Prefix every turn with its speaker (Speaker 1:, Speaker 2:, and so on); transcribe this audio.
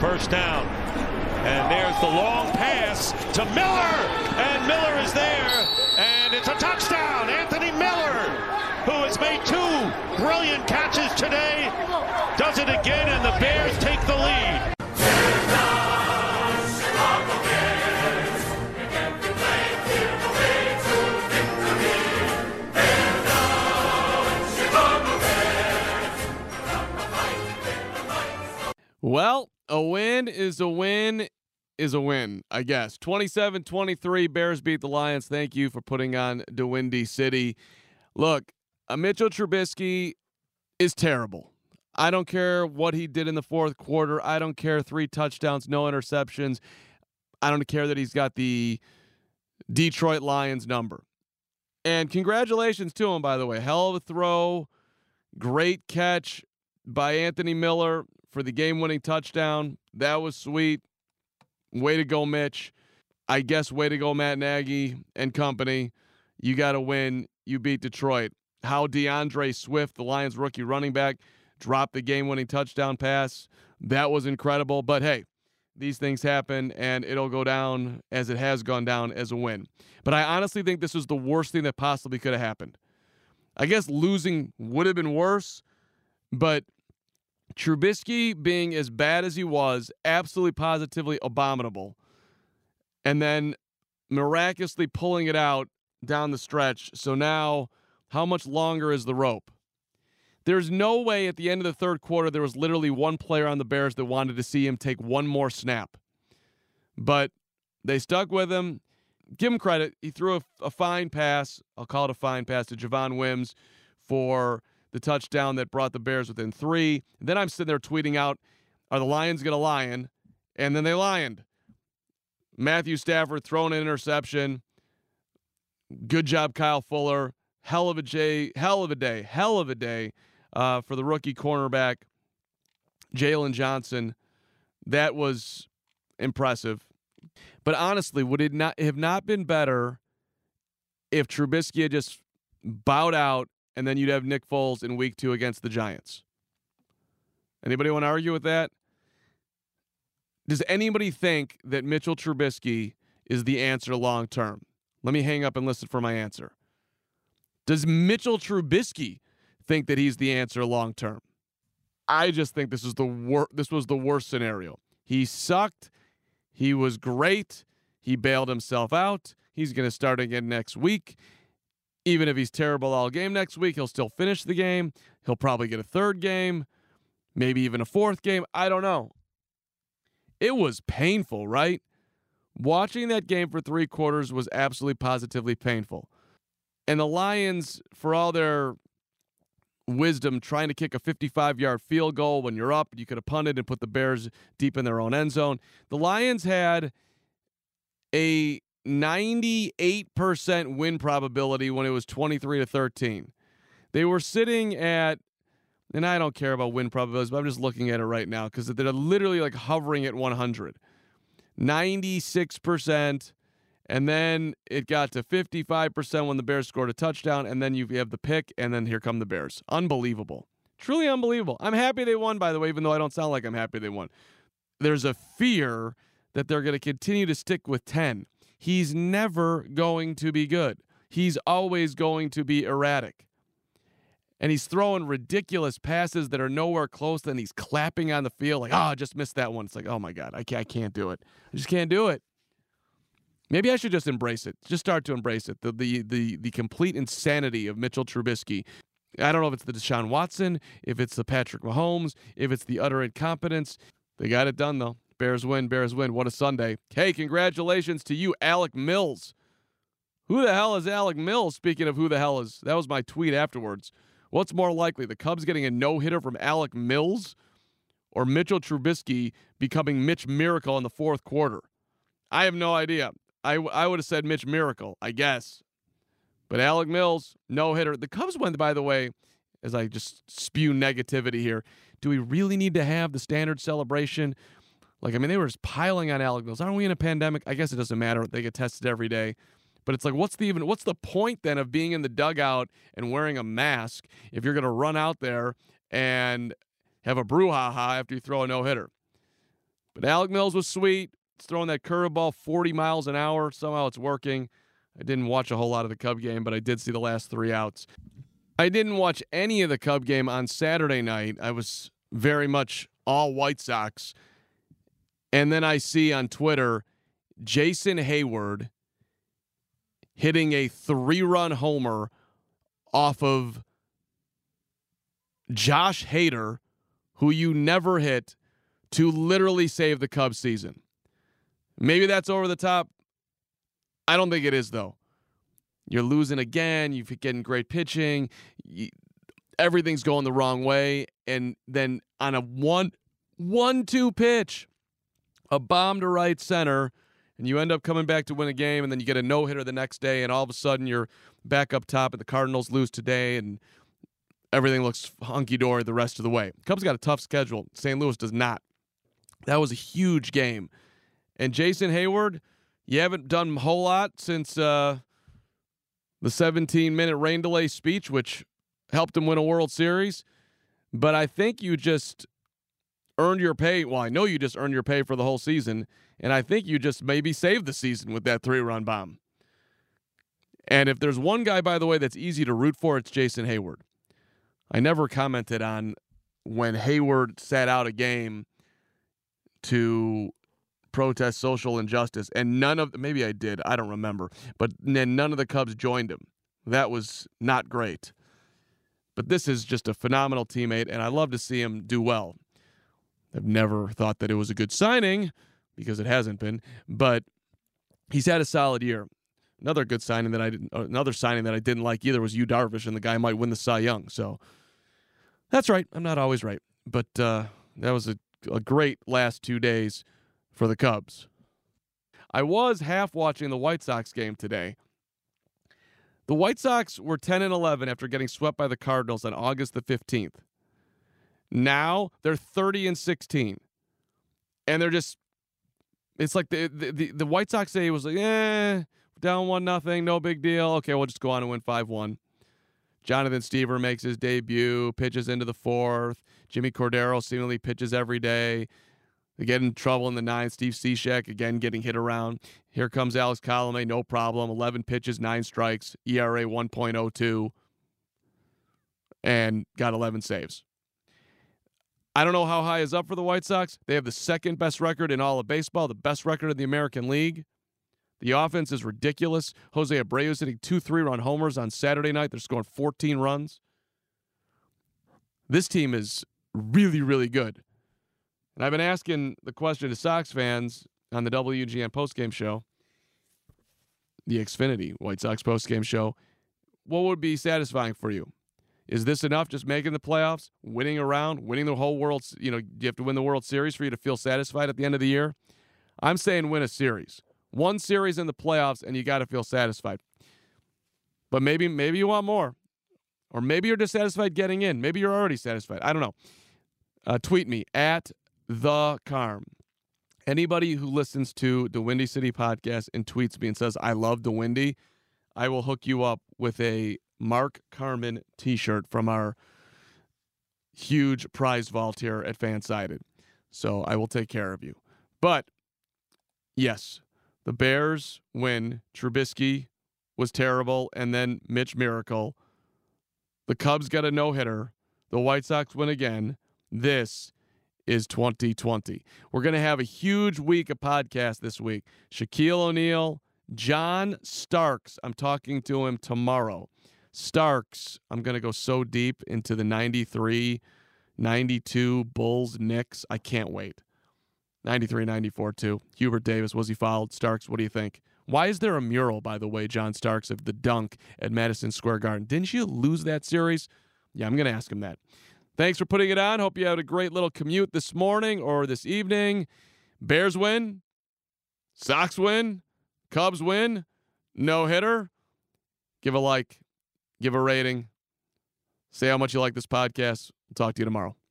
Speaker 1: First down. And there's the long pass to Miller. And Miller is there. And it's a touchdown. Anthony Miller, who has made 2 brilliant catches today, does it again, and the Bears take the lead.
Speaker 2: Well, a win is a win is a win, I guess. 27-23, Bears beat the Lions. Thank you for putting on the Windy City. Look, Mitchell Trubisky is terrible. I don't care what he did in the fourth quarter. I don't care 3 touchdowns, no interceptions. I don't care that he's got the Detroit Lions number. And congratulations to him, by the way. Hell of a throw. Great catch by Anthony Miller for the game-winning touchdown. That was sweet. Way to go, Mitch. I guess way to go, Matt Nagy and company. You got to win. You beat Detroit. How DeAndre Swift, the Lions rookie running back, dropped the game-winning touchdown pass. That was incredible. But, hey, these things happen, and it'll go down as it has gone down as a win. But I honestly think this was the worst thing that possibly could have happened. I guess losing would have been worse, but Trubisky being as bad as he was, absolutely positively abominable, and then miraculously pulling it out down the stretch. So now, how much longer is the rope? There's no way at the end of the third quarter there was literally one player on the Bears that wanted to see him take one more snap. But they stuck with him. Give him credit. He threw a fine pass. I'll call it a fine pass to Javon Wims for the touchdown that brought the Bears within 3. And then I'm sitting there tweeting out, are the Lions going to lion? And then they lioned. Matthew Stafford throwing an interception. Good job, Kyle Fuller. Hell of a day for the rookie cornerback, Jalen Johnson. That was impressive. But honestly, would it not have not been better if Trubisky had just bowed out and then you'd have Nick Foles in week 2 against the Giants? Anybody want to argue with that? Does anybody think that Mitchell Trubisky is the answer long term? Let me hang up and listen for my answer. Does Mitchell Trubisky think that he's the answer long term? I just think this was the worst scenario. He sucked. He was great. He bailed himself out. He's going to start again next week. Even if he's terrible all game next week, he'll still finish the game. He'll probably get a 3rd game, maybe even a 4th game. I don't know. It was painful, right? Watching that game for 3 quarters was absolutely positively painful. And the Lions, for all their wisdom, trying to kick a 55-yard field goal when you're up, you could have punted and put the Bears deep in their own end zone. The Lions had a 98% win probability when it was 23-13. They were sitting at, and I don't care about win probabilities, but I'm just looking at it right now because they're literally like hovering at 100. 96%. And then it got to 55% when the Bears scored a touchdown, and then you have the pick, and then here come the Bears. Unbelievable. Truly unbelievable. I'm happy they won, by the way, even though I don't sound like I'm happy they won. There's a fear that they're going to continue to stick with 10. He's never going to be good. He's always going to be erratic. And he's throwing ridiculous passes that are nowhere close, and he's clapping on the field like, I just missed that one. It's like, oh, my God, I can't do it. I just can't do it. Maybe I should just embrace it. Just start to embrace it. The complete insanity of Mitchell Trubisky. I don't know if it's the Deshaun Watson, if it's the Patrick Mahomes, if it's the utter incompetence. They got it done, though. Bears win, Bears win. What a Sunday. Hey, congratulations to you, Alec Mills. Who the hell is Alec Mills? Speaking of who the hell is, that was my tweet afterwards. What's more likely, the Cubs getting a no-hitter from Alec Mills or Mitchell Trubisky becoming Mitch Miracle in the fourth quarter? I have no idea. I would have said Mitch Miracle, I guess. But Alec Mills, no-hitter. The Cubs went, by the way, as I just spew negativity here, do we really need to have the standard celebration? They were just piling on Alec Mills. Aren't we in a pandemic? I guess it doesn't matter. They get tested every day. But it's like, what's the point then of being in the dugout and wearing a mask if you're going to run out there and have a brouhaha after you throw a no-hitter? But But Alec Mills was sweet. He's throwing that curveball 40 miles an hour. Somehow it's working. I didn't watch a whole lot of the Cub game, but I did see the last 3 outs. I didn't watch any of the Cub game on Saturday night. I was very much all White Sox. And then I see on Twitter Jason Hayward hitting a 3-run homer off of Josh Hader, who you never hit, to literally save the Cubs season. Maybe that's over the top. I don't think it is, though. You're losing again. You're getting great pitching. Everything's going the wrong way. And then on a 1-2 pitch, a bomb to right center, and you end up coming back to win a game, and then you get a no-hitter the next day, and all of a sudden you're back up top, and the Cardinals lose today, and everything looks hunky-dory the rest of the way. Cubs got a tough schedule. St. Louis does not. That was a huge game. And Jason Hayward, you haven't done a whole lot since the 17-minute rain delay speech, which helped him win a World Series. But I think you just earned your pay. Well, I know you just earned your pay for the whole season, and I think you just maybe saved the season with that 3-run bomb. And if there's one guy, by the way, that's easy to root for, it's Jason Hayward. I never commented on when Hayward sat out a game to protest social injustice, and maybe I did, I don't remember, but then none of the Cubs joined him. That was not great. But this is just a phenomenal teammate, and I love to see him do well. I've never thought that it was a good signing, because it hasn't been, but he's had a solid year. Another signing that I didn't like either was Yu Darvish, and the guy might win the Cy Young. So that's right. I'm not always right, but that was a great last 2 days for the Cubs. I was half watching the White Sox game today. The White Sox were 10-11 after getting swept by the Cardinals on August the 15th. Now they're 30-16, and they're just. It's like the White Sox say it was like, down 1-0, no big deal. Okay, we'll just go on and win 5-1. Jonathan Stever makes his debut, pitches into the 4th. Jimmy Cordero seemingly pitches every day. They get in trouble in the 9th. Steve Cishek, again, getting hit around. Here comes Alex Colomé, no problem. 11 pitches, 9 strikes, ERA 1.02, and got 11 saves. I don't know how high is up for the White Sox. They have the 2nd best record in all of baseball, the best record in the American League. The offense is ridiculous. Jose Abreu's hitting 2 3-run homers on Saturday night. They're scoring 14 runs. This team is really, really good. And I've been asking the question to Sox fans on the WGN postgame show, the Xfinity White Sox postgame show, what would be satisfying for you? Is this enough, just making the playoffs, winning a round, winning the whole World, do you have to win the World Series for you to feel satisfied at the end of the year? I'm saying win a series. One series in the playoffs, and you got to feel satisfied. But maybe you want more. Or maybe you're dissatisfied getting in. Maybe you're already satisfied. I don't know. Tweet me at @TheCarm. Anybody who listens to the Windy City podcast and tweets me and says, I love the Windy, I will hook you up with a Mark Carman t-shirt from our huge prize vault here at Fansided. So I will take care of you. But, yes, the Bears win. Trubisky was terrible, and then Mitch Miracle. The Cubs got a no-hitter. The White Sox win again. This is 2020. We're going to have a huge week of podcasts this week. Shaquille O'Neal, John Starks. I'm talking to him tomorrow. Starks, I'm going to go so deep into the 93, 92 Bulls, Knicks. I can't wait. 93, 94 too. Hubert Davis, was he fouled? Starks, what do you think? Why is there a mural, by the way, John Starks, of the dunk at Madison Square Garden? Didn't you lose that series? Yeah, I'm going to ask him that. Thanks for putting it on. Hope you had a great little commute this morning or this evening. Bears win. Sox win. Cubs win. No hitter. Give a like. Give a rating. Say how much you like this podcast. We'll talk to you tomorrow.